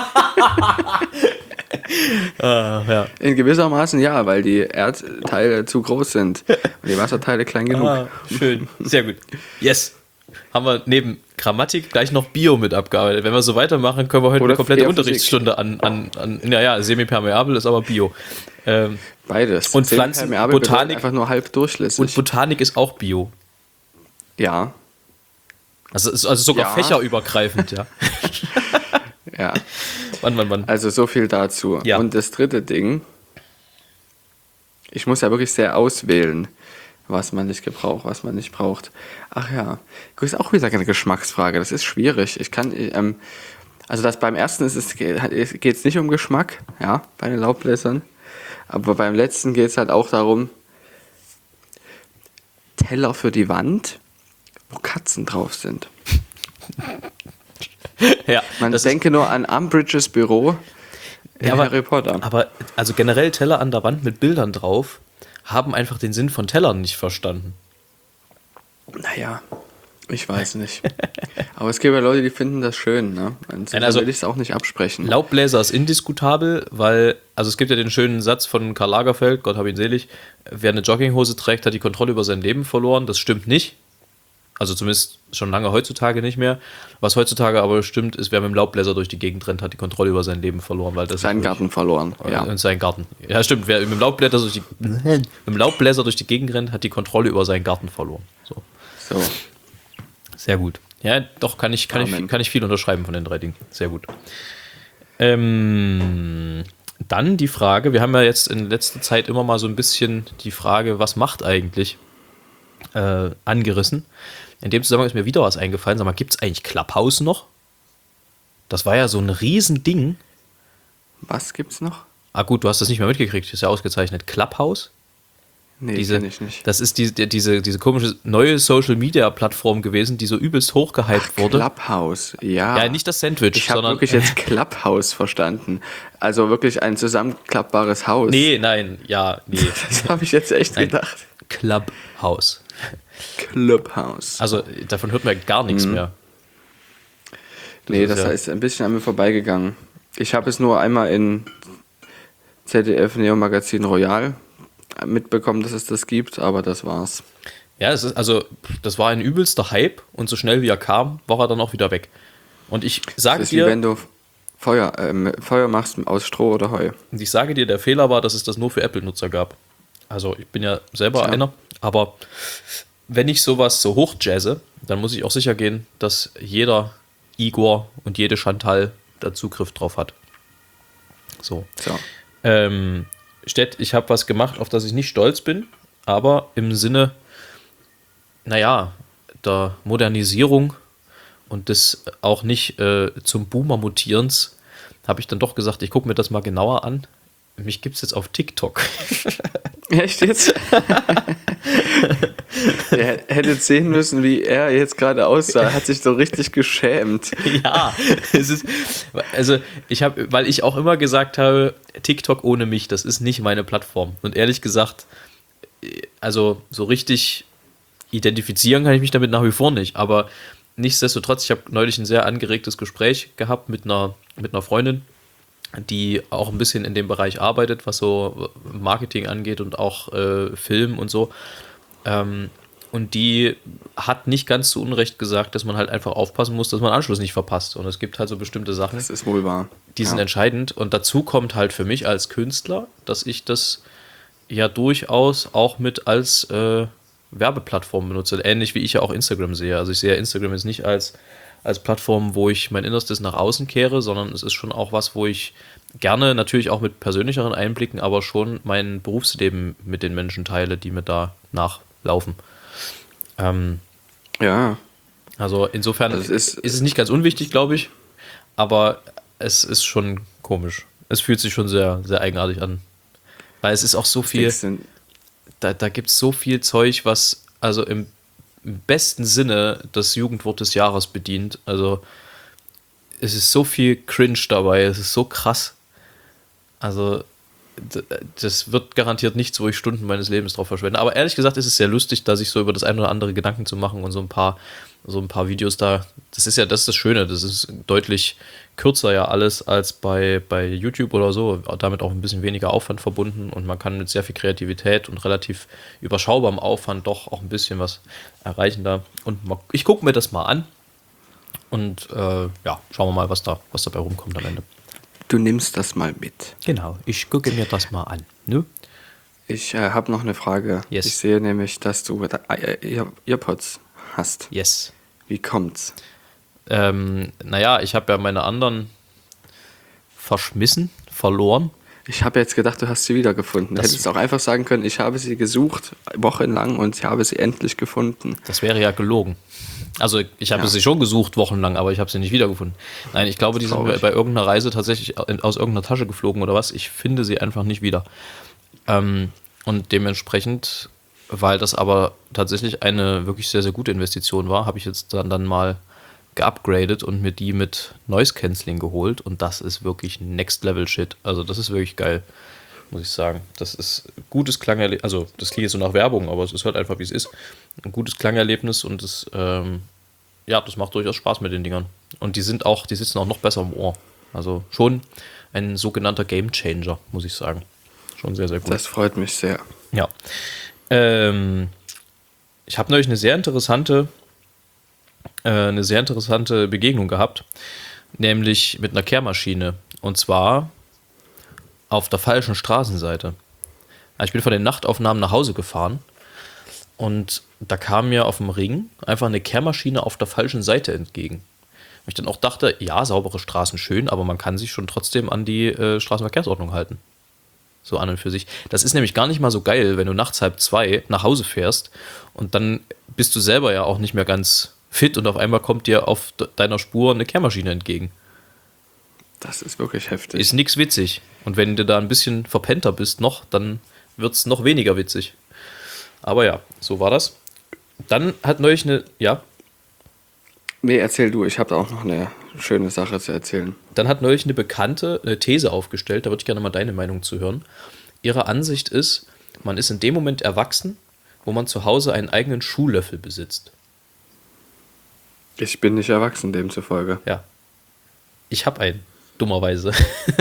In gewissermaßen ja, weil die Erdteile zu groß sind und die Wasserteile klein genug. Schön, sehr gut. Yes. Haben wir neben Grammatik gleich noch Bio mit abgearbeitet. Wenn wir so weitermachen, können wir heute eine komplette Unterrichtsstunde semipermeabel ist aber Bio. Beides. Und Pflanzen, Botanik einfach nur halb durchlässig. Und Botanik ist auch Bio. Ja. Also sogar fächerübergreifend, ja. Ja. Mann. Also so viel dazu. Ja. Und das dritte Ding, ich muss ja wirklich sehr auswählen, was man nicht gebraucht, was man nicht braucht. Ach ja, das ist auch wieder eine Geschmacksfrage. Das ist schwierig. Also das beim ersten geht es nicht um Geschmack, ja, bei den Laubbläsern. Aber beim letzten geht es halt auch darum, Teller für die Wand, wo Katzen drauf sind. Ja, Man denke nur an Umbridges Büro in aber, Harry Potter. Aber also generell Teller an der Wand mit Bildern drauf haben einfach den Sinn von Tellern nicht verstanden. Naja, ich weiß nicht. Aber es gibt ja Leute, die finden das schön, ne? Und Nein, also will ich es auch nicht absprechen. Laubbläser ist indiskutabel, weil, also es gibt ja den schönen Satz von Karl Lagerfeld, Gott hab ihn selig, wer eine Jogginghose trägt, hat die Kontrolle über sein Leben verloren. Das stimmt nicht. Also zumindest schon lange heutzutage nicht mehr. Was heutzutage aber stimmt, ist, wer mit dem Laubbläser durch die Gegend rennt, hat die Kontrolle über sein Leben verloren. Weil das Seinen Garten verloren, ja. Und seinen Garten. Ja, stimmt. Wer mit dem Laubbläser durch die Gegend rennt, hat die Kontrolle über seinen Garten verloren. So. Sehr gut. Ja, doch, kann ich viel unterschreiben von den 3 Dingen. Sehr gut. Dann die Frage, wir haben ja jetzt in letzter Zeit immer mal so ein bisschen die Frage, was macht eigentlich, angerissen. In dem Zusammenhang ist mir wieder was eingefallen. Sag mal, gibt es eigentlich Clubhouse noch? Das war ja so ein Riesending. Was gibt's noch? Ah gut, du hast das nicht mehr mitgekriegt. Ist ja ausgezeichnet. Clubhouse? Nee, kenn ich nicht. Das ist diese komische neue Social-Media-Plattform gewesen, die so übelst hochgehypt wurde. Clubhouse, ja. Ja, nicht das Sandwich, ich habe wirklich jetzt Clubhouse verstanden. Also wirklich ein zusammenklappbares Haus. Nee. Das habe ich jetzt echt gedacht. Clubhouse. Clubhouse. Also davon hört man gar nichts mehr. Das ist ein bisschen an mir vorbeigegangen. Ich habe es nur einmal in ZDF Neo Magazin Royal mitbekommen, dass es das gibt, aber das war's. Ja, das war ein übelster Hype und so schnell wie er kam, war er dann auch wieder weg. Und ich sage das ist wie wenn du Feuer machst aus Stroh oder Heu. Und ich sage dir, der Fehler war, dass es das nur für Apple-Nutzer gab. Also ich bin ja selber einer, aber wenn ich sowas so hochjazze, dann muss ich auch sicher gehen, dass jeder Igor und jede Chantal da Zugriff drauf hat. So. Stett, ich habe was gemacht, auf das ich nicht stolz bin, aber im Sinne, der Modernisierung und des auch nicht zum Boomer-Mutierens, habe ich dann doch gesagt, ich gucke mir das mal genauer an. Mich gibt es jetzt auf TikTok. Echt jetzt? Ihr hättet sehen müssen, wie er jetzt gerade aussah. Er hat sich so richtig geschämt. Ja, weil ich auch immer gesagt habe, TikTok ohne mich, das ist nicht meine Plattform. Und ehrlich gesagt, also so richtig identifizieren kann ich mich damit nach wie vor nicht. Aber nichtsdestotrotz, ich habe neulich ein sehr angeregtes Gespräch gehabt mit einer Freundin, die auch ein bisschen in dem Bereich arbeitet, was so Marketing angeht und auch Film und so. Und die hat nicht ganz zu Unrecht gesagt, dass man halt einfach aufpassen muss, dass man Anschluss nicht verpasst. Und es gibt halt so bestimmte Sachen, das ist wohl wahr, die sind entscheidend. Und dazu kommt halt für mich als Künstler, dass ich das ja durchaus auch mit als Werbeplattform benutze. Ähnlich wie ich ja auch Instagram sehe. Also ich sehe Instagram jetzt nicht als Plattform, wo ich mein Innerstes nach außen kehre, sondern es ist schon auch was, wo ich gerne natürlich auch mit persönlicheren Einblicken, aber schon mein Berufsleben mit den Menschen teile, die mir da nachlaufen. Ja. Also insofern ist es nicht ganz unwichtig, glaube ich, aber es ist schon komisch. Es fühlt sich schon sehr, sehr eigenartig an. Weil es ist auch so viel, da gibt es so viel Zeug, was also im besten Sinne das Jugendwort des Jahres bedient. Also es ist so viel Cringe dabei, es ist so krass. Also das wird garantiert nichts, wo ich Stunden meines Lebens drauf verschwende. Aber ehrlich gesagt ist es sehr lustig, da sich so über das ein oder andere Gedanken zu machen und so ein paar Videos da. Das ist das Schöne. Das ist deutlich kürzer ja alles als bei YouTube oder so. Damit auch ein bisschen weniger Aufwand verbunden und man kann mit sehr viel Kreativität und relativ überschaubarem Aufwand doch auch ein bisschen was erreichen da. Und ich gucke mir das mal an und schauen wir mal, was dabei rumkommt am Ende. Du nimmst das mal mit. Genau, ich gucke mir das mal an. Ne? Ich habe noch eine Frage. Yes. Ich sehe nämlich, dass du Earpods hast. Yes. Wie kommt's? Ich habe ja meine anderen verschmissen, verloren. Ich habe jetzt gedacht, du hast sie wiedergefunden. Du hättest auch einfach sagen können, ich habe sie gesucht, wochenlang, und ich habe sie endlich gefunden. Das wäre ja gelogen. Also ich habe sie schon gesucht wochenlang, aber ich habe sie nicht wiedergefunden. Nein, ich glaube, die sind bei irgendeiner Reise tatsächlich aus irgendeiner Tasche geflogen oder was. Ich finde sie einfach nicht wieder. Und dementsprechend, weil das aber tatsächlich eine wirklich sehr, sehr gute Investition war, habe ich jetzt dann mal geupgradet und mir die mit Noise Cancelling geholt, und das ist wirklich Next Level Shit. Also das ist wirklich geil, muss ich sagen. Das ist gutes Klangerlebnis, also das klingt jetzt so nach Werbung, aber es ist halt einfach, wie es ist. Ein gutes Klangerlebnis, und das, das macht durchaus Spaß mit den Dingern. Und die sitzen auch noch besser im Ohr. Also schon ein sogenannter Game Changer, muss ich sagen. Schon sehr, sehr gut. Das freut mich sehr. Ja. Ich habe neulich eine sehr interessante Begegnung gehabt, nämlich mit einer Kehrmaschine, und zwar auf der falschen Straßenseite. Also ich bin von den Nachtaufnahmen nach Hause gefahren, und da kam mir auf dem Ring einfach eine Kehrmaschine auf der falschen Seite entgegen. Und ich dann auch dachte, ja, saubere Straßen schön, aber man kann sich schon trotzdem an die Straßenverkehrsordnung halten. So an und für sich. Das ist nämlich gar nicht mal so geil, wenn du nachts 1:30 nach Hause fährst, und dann bist du selber ja auch nicht mehr ganz fit, und auf einmal kommt dir auf deiner Spur eine Kehrmaschine entgegen. Das ist wirklich heftig. Ist nix witzig. Und wenn du da ein bisschen verpennter bist dann wird es noch weniger witzig. Aber ja, so war das. Dann hat neulich Nee, erzähl du, ich habe auch noch eine schöne Sache zu erzählen. Dann hat neulich eine Bekannte eine These aufgestellt, da würde ich gerne mal deine Meinung zu hören. Ihre Ansicht ist, man ist in dem Moment erwachsen, wo man zu Hause einen eigenen Schuhlöffel besitzt. Ich bin nicht erwachsen, demzufolge. Ja. Ich habe einen, dummerweise.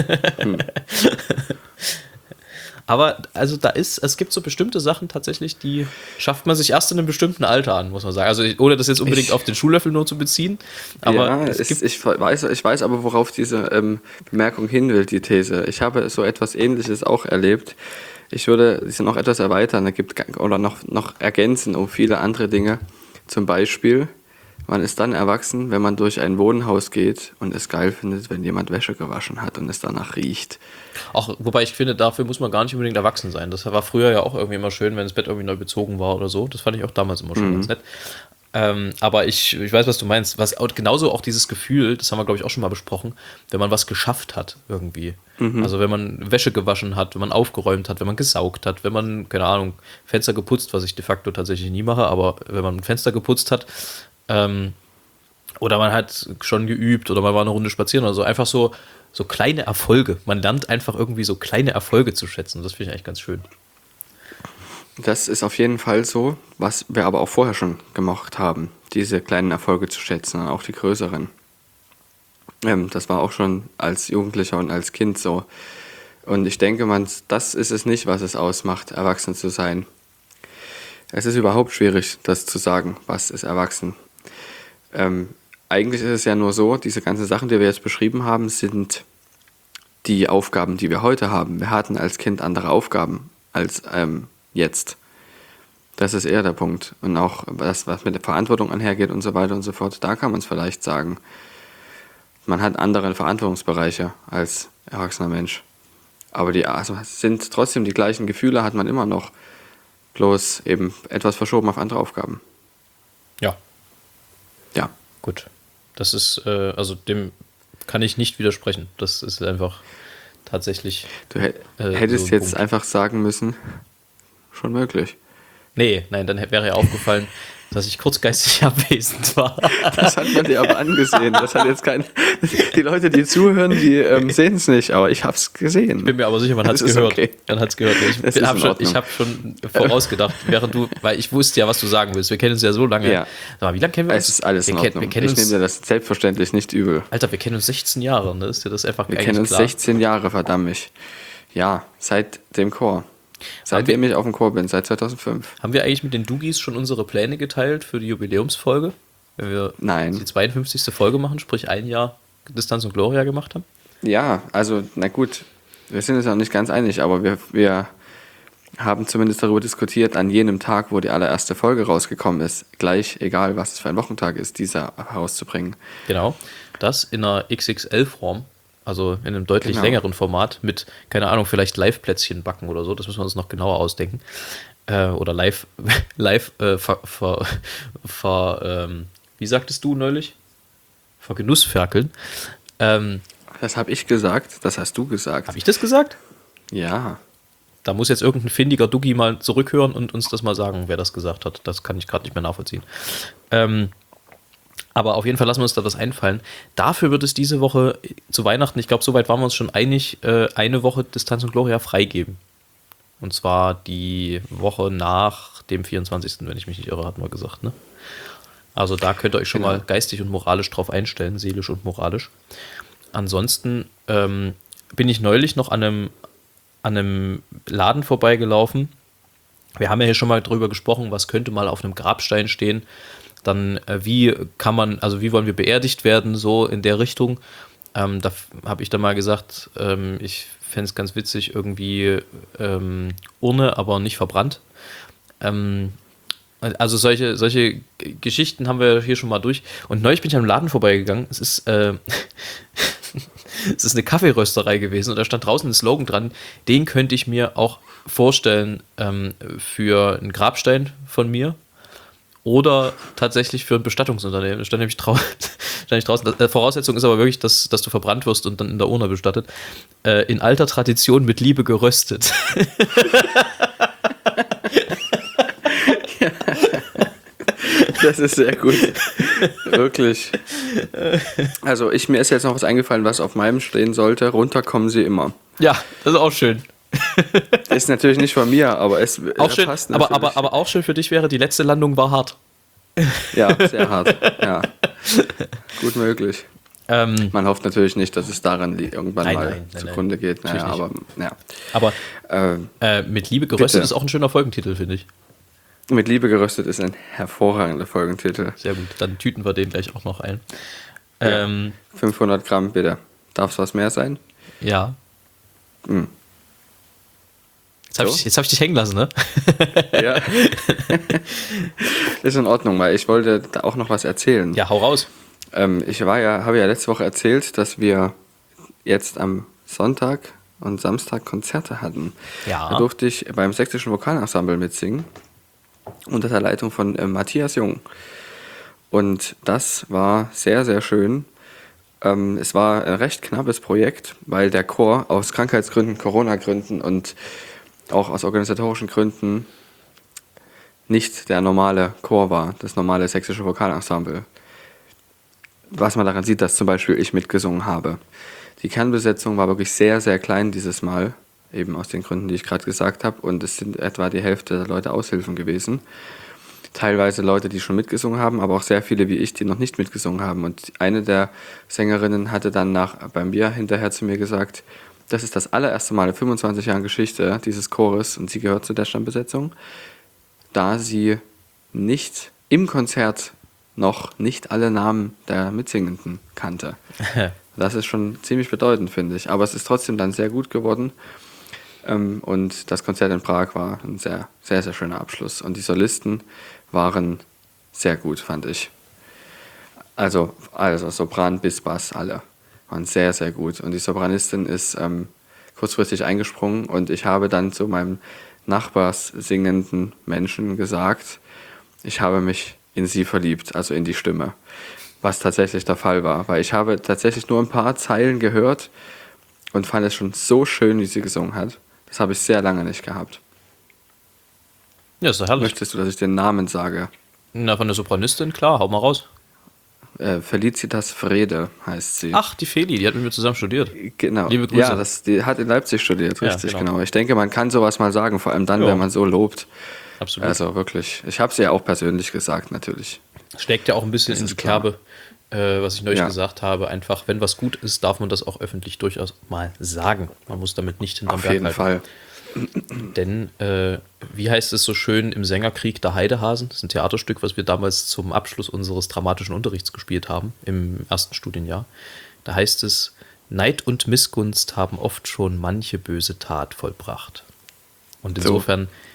Aber also es gibt so bestimmte Sachen tatsächlich, die schafft man sich erst in einem bestimmten Alter an, muss man sagen. Also ohne das jetzt unbedingt auf den Schuhlöffel nur zu beziehen. Aber ja, ich weiß aber, worauf diese Bemerkung hin will, die These. Ich habe so etwas Ähnliches auch erlebt. Ich würde sie noch etwas erweitern oder noch ergänzen um viele andere Dinge. Zum Beispiel, man ist dann erwachsen, wenn man durch ein Wohnhaus geht und es geil findet, wenn jemand Wäsche gewaschen hat und es danach riecht. Auch, wobei ich finde, dafür muss man gar nicht unbedingt erwachsen sein. Das war früher ja auch irgendwie immer schön, wenn das Bett irgendwie neu bezogen war oder so. Das fand ich auch damals immer schon ganz nett. Aber ich weiß, was du meinst. Genauso auch dieses Gefühl, das haben wir, glaube ich, auch schon mal besprochen, wenn man was geschafft hat irgendwie. Also wenn man Wäsche gewaschen hat, wenn man aufgeräumt hat, wenn man gesaugt hat, wenn man, keine Ahnung, Fenster geputzt, was ich de facto tatsächlich nie mache, aber wenn man ein Fenster geputzt hat, oder man hat schon geübt oder man war eine Runde spazieren oder so, einfach so kleine Erfolge. Man lernt einfach irgendwie so kleine Erfolge zu schätzen. Das finde ich eigentlich ganz schön. Das ist auf jeden Fall so, was wir aber auch vorher schon gemacht haben, diese kleinen Erfolge zu schätzen und auch die größeren. Das war auch schon als Jugendlicher und als Kind so. Und ich denke, das ist es nicht, was es ausmacht, erwachsen zu sein. Es ist überhaupt schwierig, das zu sagen, was ist erwachsen. Eigentlich ist es ja nur so, diese ganzen Sachen, die wir jetzt beschrieben haben, sind die Aufgaben, die wir heute haben. Wir hatten als Kind andere Aufgaben als jetzt. Das ist eher der Punkt. Und auch das, was mit der Verantwortung einhergeht und so weiter und so fort, da kann man es vielleicht sagen. Man hat andere Verantwortungsbereiche als erwachsener Mensch. Aber sind trotzdem die gleichen Gefühle, hat man immer noch. Bloß eben etwas verschoben auf andere Aufgaben. Ja. Ja. Gut. Das ist, also dem kann ich nicht widersprechen. Das ist einfach tatsächlich. Du hättest so jetzt einfach sagen müssen, schon möglich. Nein, dann wäre ja aufgefallen, dass ich kurzgeistig abwesend war. Das hat man dir aber angesehen. Das hat jetzt die Leute, die zuhören, die sehen es nicht, aber ich habe es gesehen. Ich bin mir aber sicher, man hat es gehört. Okay. Man hat es gehört. Ich habe schon vorausgedacht, weil ich wusste ja, was du sagen willst. Wir kennen uns ja so lange. Ja. Aber wie lange kennen wir uns? Es ist alles in Ordnung. Ich nehme dir das selbstverständlich nicht übel. Alter, wir kennen uns 16 Jahre, ne? Ist dir das einfach Wir kennen uns klar? 16 Jahre, verdammt mich. Ja, seit dem Chor. Seitdem ich auf dem Chor bin, seit 2005. Haben wir eigentlich mit den Dugis schon unsere Pläne geteilt für die Jubiläumsfolge? Wenn wir die 52. Folge machen, sprich ein Jahr Distanz und Gloria gemacht haben? Ja, also, na gut, wir sind uns noch nicht ganz einig, aber wir haben zumindest darüber diskutiert, an jenem Tag, wo die allererste Folge rausgekommen ist, gleich, egal was es für ein Wochentag ist, diese herauszubringen. Genau, das in einer XXL-Form. Also in einem deutlich längeren Format mit, keine Ahnung, vielleicht Live-Plätzchen backen oder so. Das müssen wir uns noch genauer ausdenken. Oder wie sagtest du neulich? Vergenussferkeln. Das habe ich gesagt, das hast du gesagt. Habe ich das gesagt? Ja. Da muss jetzt irgendein findiger Duggi mal zurückhören und uns das mal sagen, wer das gesagt hat. Das kann ich gerade nicht mehr nachvollziehen. Aber auf jeden Fall lassen wir uns da was einfallen. Dafür wird es diese Woche zu Weihnachten, ich glaube, soweit waren wir uns schon einig, eine Woche Distanz und Gloria freigeben. Und zwar die Woche nach dem 24., wenn ich mich nicht irre, hatten wir gesagt, ne? Also da könnt ihr euch schon mal geistig und moralisch drauf einstellen, seelisch und moralisch. Ansonsten bin ich neulich noch an einem Laden vorbeigelaufen. Wir haben ja hier schon mal drüber gesprochen, was könnte mal auf einem Grabstein stehen. Dann wie wollen wir beerdigt werden, so in der Richtung. Da habe ich dann mal gesagt, ich fände es ganz witzig, irgendwie Urne, aber nicht verbrannt. Also solche Geschichten haben wir hier schon mal durch. Und neulich bin ich am Laden vorbeigegangen. Es ist eine Kaffeerösterei gewesen und da stand draußen ein Slogan dran, den könnte ich mir auch vorstellen für einen Grabstein von mir oder tatsächlich für ein Bestattungsunternehmen. Da stand nämlich draußen. Voraussetzung ist aber wirklich, dass du verbrannt wirst und dann in der Urne bestattet. In alter Tradition mit Liebe geröstet. Das ist sehr gut. Wirklich. Also mir ist jetzt noch was eingefallen, was auf meinem stehen sollte. Runter kommen sie immer. Ja, das ist auch schön. Ist natürlich nicht von mir, aber es auch schön, passt natürlich. Aber auch schön für dich wäre, die letzte Landung war hart. Ja, sehr hart. Ja. Gut möglich. Man hofft natürlich nicht, dass es daran irgendwann zugrunde geht. Naja, aber mit Liebe geröstet bitte. Ist auch ein schöner Folgentitel, finde ich. Mit Liebe geröstet ist ein hervorragender Folgentitel. Sehr gut, dann tüten wir den gleich auch noch ein. Ja. 500 Gramm, bitte. Darf es was mehr sein? Ja. Jetzt hab ich dich hängen lassen, ne? Ja. Ist in Ordnung, weil ich wollte da auch noch was erzählen. Ja, hau raus. Ich habe ja letzte Woche erzählt, dass wir jetzt am Sonntag und Samstag Konzerte hatten. Ja. Da durfte ich beim Sächsischen Vokalensemble mitsingen. Unter der Leitung von Matthias Jung. Und das war sehr, sehr schön. Es war ein recht knappes Projekt, weil der Chor aus Krankheitsgründen, Corona-Gründen und auch aus organisatorischen Gründen nicht der normale Chor war, das normale Sächsische Vokalensemble. Was man daran sieht, dass zum Beispiel ich mitgesungen habe. Die Kernbesetzung war wirklich sehr, sehr klein dieses Mal. Eben aus den Gründen, die ich gerade gesagt habe. Und es sind etwa die Hälfte der Leute Aushilfen gewesen. Teilweise Leute, die schon mitgesungen haben, aber auch sehr viele wie ich, die noch nicht mitgesungen haben. Und eine der Sängerinnen hatte dann beim Bier hinterher zu mir gesagt, das ist das allererste Mal in 25 Jahren Geschichte dieses Chores und sie gehört zu der Stammbesetzung, da sie nicht im Konzert noch nicht alle Namen der Mitsingenden kannte. Das ist schon ziemlich bedeutend, finde ich. Aber es ist trotzdem dann sehr gut geworden. Und das Konzert in Prag war ein sehr, sehr, sehr schöner Abschluss. Und die Solisten waren sehr gut, fand ich. Also Sopran bis Bass, alle waren sehr, sehr gut. Und die Sopranistin ist kurzfristig eingesprungen und ich habe dann zu meinem nachbarssingenden Menschen gesagt, ich habe mich in sie verliebt, also in die Stimme. Was tatsächlich der Fall war, weil ich habe tatsächlich nur ein paar Zeilen gehört und fand es schon so schön, wie sie gesungen hat. Das habe ich sehr lange nicht gehabt. Ja, ist doch herrlich. Möchtest du, dass ich den Namen sage? Na, von der Sopranistin, klar, hau mal raus. Felicitas Frede heißt sie. Ach, die Feli, die hat mit mir zusammen studiert. Genau. Liebe Grüße. Ja, die hat in Leipzig studiert, richtig, ja, genau. Ich denke, man kann sowas mal sagen, vor allem dann, wenn man so lobt. Absolut. Also wirklich. Ich habe es ja auch persönlich gesagt, natürlich. Steckt ja auch ein bisschen in die Kerbe, was ich neulich gesagt habe. Einfach, wenn was gut ist, darf man das auch öffentlich durchaus mal sagen. Man muss damit nicht hinterm Berg halten. Auf jeden Fall. Denn, wie heißt es so schön im Sängerkrieg der Heidehasen? Das ist ein Theaterstück, was wir damals zum Abschluss unseres dramatischen Unterrichts gespielt haben, im ersten Studienjahr. Da heißt es, Neid und Missgunst haben oft schon manche böse Tat vollbracht. Und insofern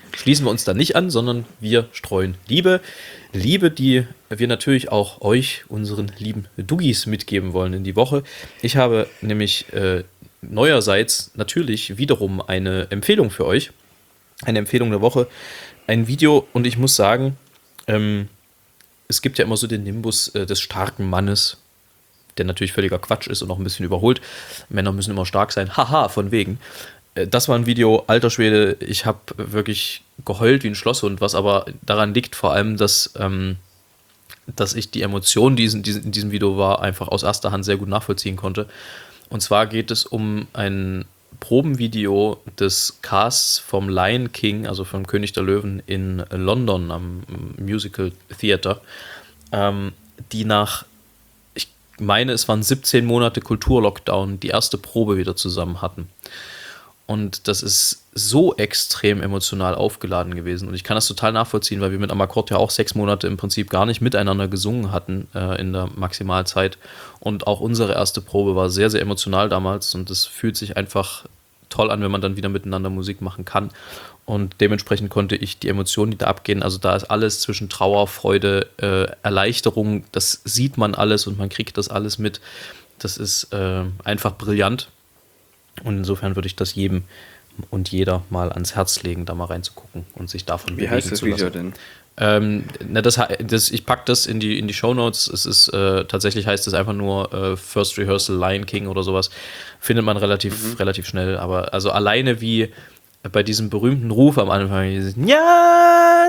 schließen wir uns da nicht an, sondern wir streuen Liebe. Liebe, die wir natürlich auch euch, unseren lieben Duggis, mitgeben wollen in die Woche. Ich habe nämlich neuerseits natürlich wiederum eine Empfehlung für euch. Eine Empfehlung der Woche. Ein Video, und ich muss sagen, es gibt ja immer so den Nimbus des starken Mannes, der natürlich völliger Quatsch ist und auch ein bisschen überholt. Männer müssen immer stark sein. Haha, von wegen. Das war ein Video, alter Schwede, ich habe wirklich geheult wie ein Schlosshund, was aber daran liegt vor allem, dass ich die Emotionen, die in diesem Video war, einfach aus erster Hand sehr gut nachvollziehen konnte. Und zwar geht es um ein Probenvideo des Casts vom Lion King, also vom König der Löwen in London am Musical Theater, die nach, ich meine, es waren 17 Monate Kulturlockdown, die erste Probe wieder zusammen hatten. Und das ist so extrem emotional aufgeladen gewesen. Und ich kann das total nachvollziehen, weil wir mit Amakord ja auch 6 Monate im Prinzip gar nicht miteinander gesungen hatten in der Maximalzeit. Und auch unsere erste Probe war sehr, sehr emotional damals. Und es fühlt sich einfach toll an, wenn man dann wieder miteinander Musik machen kann. Und dementsprechend konnte ich die Emotionen, die da abgehen, also da ist alles zwischen Trauer, Freude, Erleichterung, das sieht man alles und man kriegt das alles mit. Das ist einfach brillant. Und insofern würde ich das jedem und jeder mal ans Herz legen, da mal reinzugucken und sich davon bewegen zu lassen. Wie heißt das Video denn? Ich packe das in die Shownotes. Es ist tatsächlich heißt es einfach nur First Rehearsal Lion King oder sowas. Findet man relativ schnell. Aber also alleine wie bei diesem berühmten Ruf am Anfang, ja,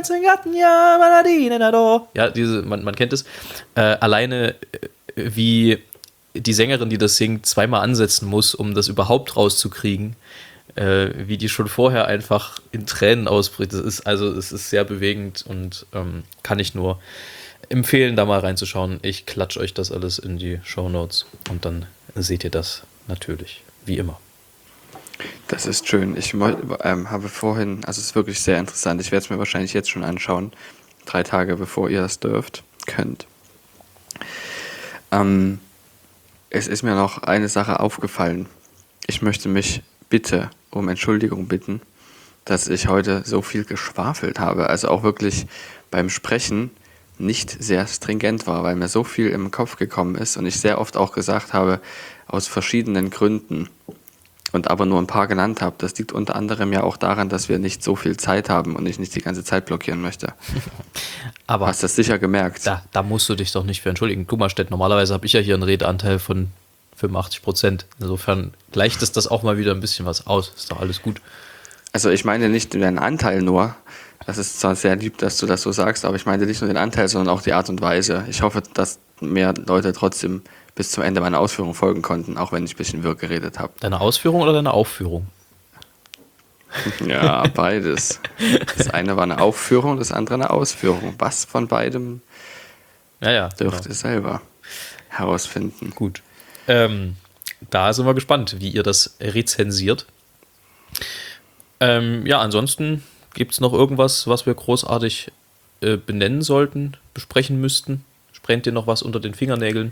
man kennt es. Alleine wie die Sängerin, die das singt, zweimal ansetzen muss, um das überhaupt rauszukriegen, wie die schon vorher einfach in Tränen ausbricht. Es ist sehr bewegend und kann ich nur empfehlen, da mal reinzuschauen. Ich klatsche euch das alles in die Shownotes und dann seht ihr das natürlich, wie immer. Das ist schön. Ich habe vorhin, also es ist wirklich sehr interessant, ich werde es mir wahrscheinlich jetzt schon anschauen, 3 Tage bevor ihr das könnt. Es ist mir noch eine Sache aufgefallen. Ich möchte mich bitte um Entschuldigung bitten, dass ich heute so viel geschwafelt habe. Also auch wirklich beim Sprechen nicht sehr stringent war, weil mir so viel im Kopf gekommen ist und ich sehr oft auch gesagt habe, aus verschiedenen Gründen und aber nur ein paar genannt habe. Das liegt unter anderem ja auch daran, dass wir nicht so viel Zeit haben und ich nicht die ganze Zeit blockieren möchte. Aber hast das sicher gemerkt. Da musst du dich doch nicht für entschuldigen. Guck mal, Stett, normalerweise habe ich ja hier einen Redeanteil von 85%. Insofern gleicht es das auch mal wieder ein bisschen was aus. Ist doch alles gut. Also ich meine nicht den Anteil nur. Das ist zwar sehr lieb, dass du das so sagst, aber ich meine nicht nur den Anteil, sondern auch die Art und Weise. Ich hoffe, dass mehr Leute trotzdem bis zum Ende meiner Ausführung folgen konnten, auch wenn ich ein bisschen wirr geredet habe. Deine Ausführung oder deine Aufführung? Ja, beides. Das eine war eine Aufführung, das andere eine Ausführung. Was von beidem dürft ihr selber herausfinden. Gut. Da sind wir gespannt, wie ihr das rezensiert. Ansonsten gibt es noch irgendwas, was wir großartig benennen sollten, besprechen müssten? Brennt dir noch was unter den Fingernägeln?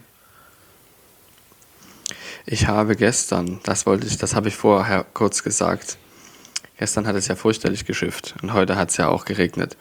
Ich habe gestern, das habe ich vorher kurz gesagt, gestern hat es ja fürchterlich geschifft und heute hat es ja auch geregnet.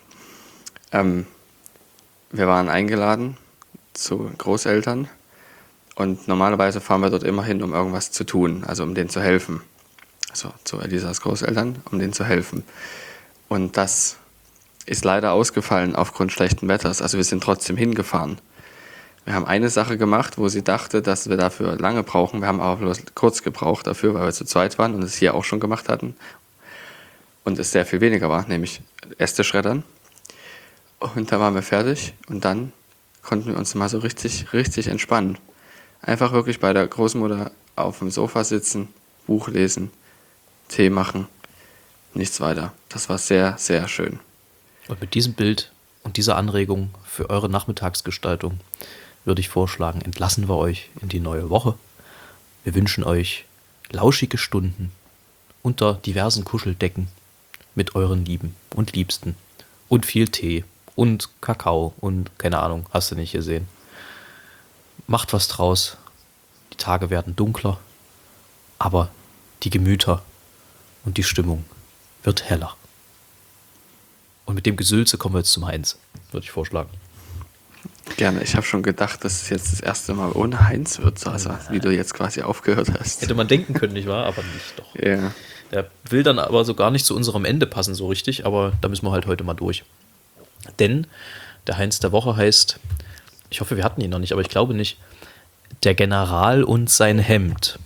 Wir waren eingeladen zu Großeltern und normalerweise fahren wir dort immer hin, um irgendwas zu tun, also um denen zu helfen. Also zu Elisas Großeltern, um denen zu helfen. Und das ist leider ausgefallen aufgrund schlechten Wetters. Also wir sind trotzdem hingefahren. Wir haben eine Sache gemacht, wo sie dachte, dass wir dafür lange brauchen. Wir haben aber bloß kurz gebraucht dafür, weil wir zu zweit waren und es hier auch schon gemacht hatten. Und es sehr viel weniger war, nämlich Äste schreddern. Und da waren wir fertig und dann konnten wir uns mal so richtig, richtig entspannen. Einfach wirklich bei der Großmutter auf dem Sofa sitzen, Buch lesen, Tee machen, nichts weiter. Das war sehr, sehr schön. Und mit diesem Bild und dieser Anregung für eure Nachmittagsgestaltung würde ich vorschlagen, entlassen wir euch in die neue Woche. Wir wünschen euch lauschige Stunden unter diversen Kuscheldecken mit euren Lieben und Liebsten und viel Tee und Kakao und keine Ahnung, hast du nicht gesehen. Macht was draus. Die Tage werden dunkler, aber die Gemüter und die Stimmung wird heller. Und mit dem Gesülze kommen wir jetzt zum Heinz, würde ich vorschlagen. Gerne. Ich habe schon gedacht, dass es jetzt das erste Mal ohne Heinz wird, Sasa, wie du jetzt quasi aufgehört hast. Hätte man denken können, nicht wahr? Aber nicht doch. Ja. Der will dann aber so gar nicht zu unserem Ende passen so richtig, aber da müssen wir halt heute mal durch. Denn der Heinz der Woche heißt, ich hoffe, wir hatten ihn noch nicht, aber ich glaube nicht, der General und sein Hemd.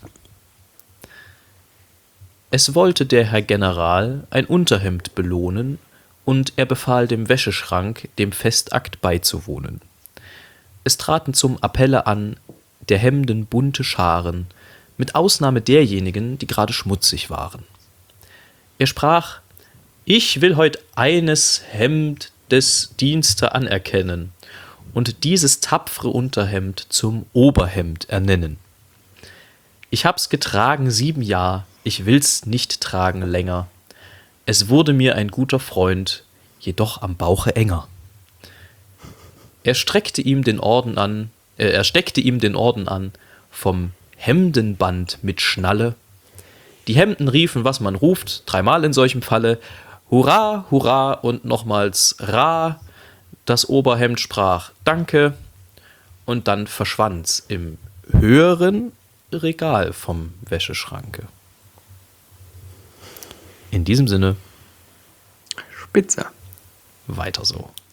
Es wollte der Herr General ein Unterhemd belohnen und er befahl dem Wäscheschrank, dem Festakt beizuwohnen. Es traten zum Appelle an der Hemden bunte Scharen, mit Ausnahme derjenigen, die gerade schmutzig waren. Er sprach: Ich will heut eines Hemd des Dienste anerkennen und dieses tapfere Unterhemd zum Oberhemd ernennen. Ich hab's getragen 7 Jahr, ich will's nicht tragen länger. Es wurde mir ein guter Freund, jedoch am Bauche enger. Er steckte ihm den Orden an, vom Hemdenband mit Schnalle. Die Hemden riefen, was man ruft, 3-mal in solchem Falle: Hurra, hurra und nochmals Ra. Das Oberhemd sprach Danke und dann verschwand's im höheren Regal vom Wäscheschranke. In diesem Sinne, Spitze. weiter so.